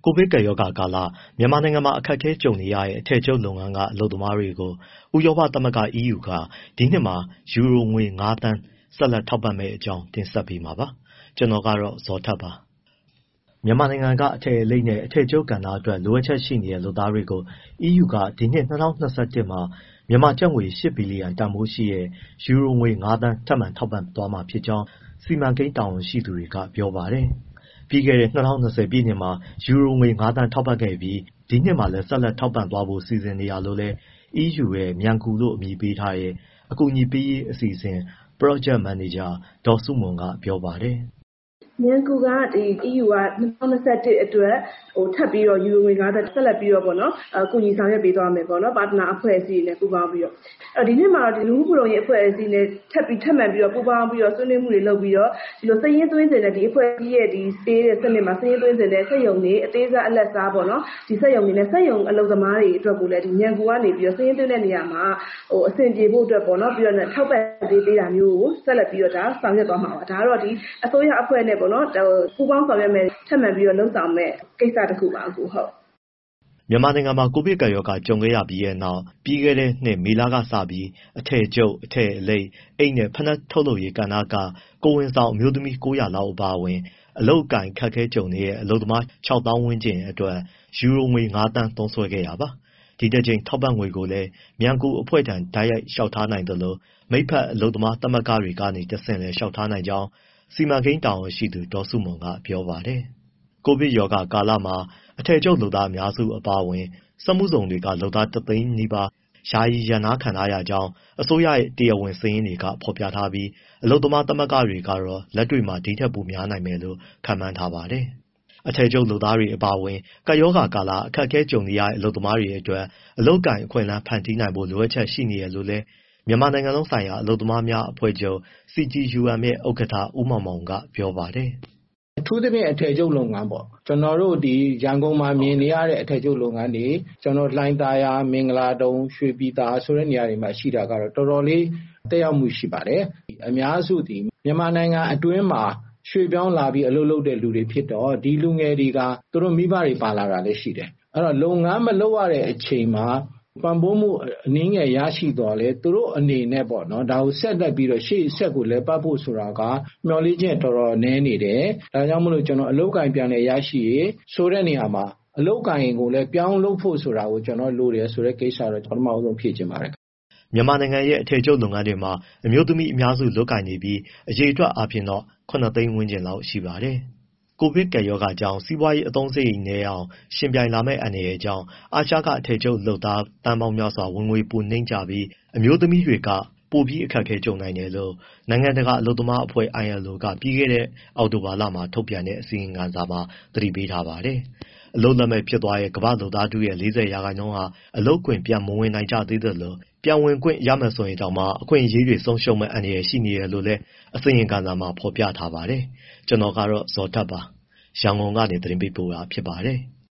ကိုဗစ်ကပ်ရောဂါကာလမြန်မာနိုင်ငံမှာအခက်အခဲကြုံနေရတဲ့အထည်ချုပ်လုပ်ငန်းကအလုပ်သမားတွေကိုဥရောပသမဂ္ဂ EU ကဒီနှစ်မှာယူရိုငွေ၅သန်းဆက်လက်ထောက်ပံ့မယ့်အကြောင်းတင်ဆက်ပေးမှာပါ။ကျွန်တော်ကတော့ဇော်ထက်ပါ။မြန်မာနိုင်ငံကအထည်အလိပ်နဲ့အထည်ချုပ်ကဏ္ဍအတွက်လိုအပ်ချက်ရှိနေတဲ့လုပ်သားတွေကို EU ကဒီနှစ်2021မှာမြန်မာကျပ်ငွေ8ဘီလီယံတန်ဖိုးရှိတဲ့ယူရိုငွေ၅သန်းထပ်မံထောက်ပံ့သွားမှာဖြစ်ကြောင်းစီမံကိန်းတာဝန်ရှိသူတွေကပြောပါတယ်။ပြီးခဲ့တဲ့2020ပြည့်နှစ်မှာယူရိုငွေ၅သန်းထောက်ပံ့ခဲ့ပြီးဒီနှစ်မှာလည်းဆက်လက်ထောက်ပံ့သွားဖို့စီစဉ်နေရလို့လဲ EU ရဲ့မြန်ကူလို့အမည်ပေးထားတဲ့အကူအညီပေးရေးအစီအစဉ် Project Manager ဒေါ်စုမွန်ကပြောပါတယ်။မြန်ကူကEU က2021အတွက်ထပ်ပြီးတော့ယူရိုငွေ၅သန်းဆက်လက်ပြီးတော့ကူညီဆောင်ရွက်ပေးသွားမယ်ပါတနာအဖွဲ့အစည်းတွေနဲ့ပူးပေါင်းပြီးတော့ဒီနှစ်မှာတော့လူမှုဖူလုံရေးအဖွဲ့အစည်းနဲ့ထပ်မံပြီးတော့ပူးပေါင်းပြီးတော့ဆွေးနွေးမှုတွေလုပ်ပြီးတော့ဒီလိုစည်ရင်းသွင်းစဉ်နဲ့ဒီအဖွဲ့အစည်းရဲ့ဒီပေးတဲ့စနစ်မှာစည်ရင်းသွင်းစဉ်နဲ့စက်ရုံတွေအသေးစားအလက်စားဒီစက်ရုံတွေနဲ့စက်ရုံအလုပ်သမားတွေအတွက်ကိုလည်းဒီမြန်ကူကနေပြီးတော့စည်ရင်းသွင်းတဲ့နေရာမှာအဆင်ပြေဖို့အတွက်ပြီးတော့ထောက်ပံ့ပေးတာမျိုးကိုဆက်လက်ပြီးတော့ဒါဆောင်ရွက်သွားမှာပါဒါကတော့ဒီအစိုးရအဖွဲ့နဲ့ပူးပေါင်းဆောင်ရွက်မယ်ထပ်မံပြီးတော့လုပ်ဆောင်မယ်ကိစ္စတစ်ခုပါအခုဟုတ်မြန်မာနိုင်ငံမှာကိုဗစ်ကပ်ရောဂါကြုံခဲ့ရပြီးတဲ့နောက်ပြီးခဲ့တဲ့နှစ်မေလကစပြီးအထည်ချုပ်အထည်အလိပ်အိတ်နဲ့ဖနက်ထုတ်လုပ်ရေးကဏ္ဍကကိုဝန်ဆောင်အမျိုးသမီး900လောက်အပါအဝင်အလုပ်အကင်ခက်ခဲကြုံနေတဲ့အလုပ်သမား6000ဝန်းကျင်အတွက်ယူရိုငွေ5သန်းသုံးစွဲခဲ့ရပါဒီတစ်ချိန်ထောက်ပံ့ငွေကိုလည်းမြန်ကူအဖွဲ့ထံတိုက်ရိုက်လျှောက်ထားနိုင်တယ်လို့မိဖက်အလုပ်သမားသမဂ္ဂတွေကနေတဆင့်လည်းလျှောက်ထားနိုင်ကြောင်းစီမံကိန်းတာဝန်ရှိသူဒေါ်စုမွန်ကပြောပါတယ်။ကိုဗစ်ရောဂါကာလမှာအထည်ချုပ်လုပ်သားအများစုအပါအဝင်စက်မှုဇုံတွေကလုပ်သား1သိန်းနီးပါးယာယီရပ်နားခံထားရကြောင်းအစိုးရရဲ့တရားဝင်စာရင်းတွေကဖော်ပြထားပြီးအလုပ်သမားသမဂ္ဂတွေကတော့လက်တွေ့မှာဒီထက်ပိုများနိုင်မယ်လို့ခန့်မှန်းထားပါတယ်။အထည်ချုပ်လုပ်သားတွေအပါအဝင်ကပ်ရောဂါကာလအခက်အခဲကြုံနေရတဲ့အလုပ်သမားတွေအတွက်အလုပ်အကိုင်အခွင့်အလမ်းဖန်တီးနိုင်ဖို့လိုအပ်ချက်ရှိနေရလို့လဲမြန်မာနိုင်ငံလုံးဆိုင်ရာအလုပ်သမားများအဖွဲ့ချုပ် CTUM ရဲ့ဥက္ကဋ္ဌဦးမောင်မောင်ကပြောပါတယ်အထူးသဖြင့်အထည်ချုပ်လုပ်ငန်းပေါ့ကျွန်တော်တို့ဒီရန်ကုန်မှာမြင်နေရတဲ့အထည်ချုပ်လုပ်ငန်းတွေကျွန်တော်လှိုင်းသာယာမင်္ဂလာတုံရွှေပြည်သာဆိုတဲ့နေရာတွေမှာရှိတာကတော့တော်တော်လေးတက်ရောက်မှုရှိပါတယ်အများစုဒီမြန်မာနိုင်ငံအတွင်းမှာရွှေ့ပြောင်းလာပြီးအလုပ်လုပ်တဲ့လူတွေဖြစ်တော့ဒီလူငယ်တွေကသူတို့မိဘတွေပါလာတာလည်းရှိတယ်အဲ့တော့လုပ်ငန်းမလုပ်ရတဲ့အချိန်မှာပံ့ပိုးမှုအနည်းငယ်ရရှိတော့လေသူတို့အနေနဲ့ပေါ့နော်ဒါကိုဆက်လက်ပြီးတော့ရှေ့ဆက်ကိုလည်းပတ်ဖို့ဆိုတာကမျှော်လင့်ချက်တော်တော်နည်းနေတယ်ဒါကြောင့်မလို့ကျွန်တော်အလုပ်ကိုင်ပြန်လဲရရှိရေးဆိုတဲ့နေရာမှာအလုပ်ကိုင်ကိုလည်းပြောင်းလုပ်ဖို့ဆိုတာကိုကျွန်တော်လိုတယ်ဆိုတဲ့ကိစ္စတော့ပထမဆုံးဖြည့်ချင်ပါတယ်မြန်မာနိုင်ငံရဲ့အထည်ချုပ်လုပ်ငန်းတွေမှာအမျိုးသမီးအများစုလုပ်ကိုင်နေပြီးအရေးအတွက်အပြင်တော့9သိန်းဝန်းကျင်လောက်ရှိပါတယ်ကိုဗစ်ကပ်ရောဂါကြောင့်စီးပွားရေးအသုံးစရိတ်နည်းအောင်ရှင်ပြိုင်လာမဲ့အနေအကြောင်းအာရှကအထည်ချုပ်လုပ်သားတန်ပေါင်းများစွာဝင်ငွေပိုနှိမ့်ကြပြီးအမျိုးသမီးတွေကပိုပြီးအခက်အခဲကြုံနိုင်တယ်လို့နိုင်ငံတကာအလုပ်သမားအဖွဲ့ ILO ကပြီးခဲ့တဲ့အောက်တိုဘာလမှာထုတ်ပြန်တဲ့အစီရင်ခံစာမှာသတိပေးထားပါတယ်အလုပ်လက်မဲ့ဖြစ်သွားတဲ့ကမ္ဘာလုပ်သားထုရဲ့40%ဟာအလုပ်ခွင်ပြန်မဝင်နိုင်ကြသေးသလိုပြန်ဝင်ခွင့်ရမယ်ဆိုရင်တောင်မှအခွင့်အရေးတွေဆုံးရှုံးမဲ့အန္တရာယ်ရှိနေတယ်လို့လည်းအစီရင်ခံစာမှာဖော်ပြထားပါတယ်ကျွန်တော်ကတော့ဇော်ထက်ပါရန်ကုန်ကနေသတင်းပေးပို့တာဖြစ်ပါတယ်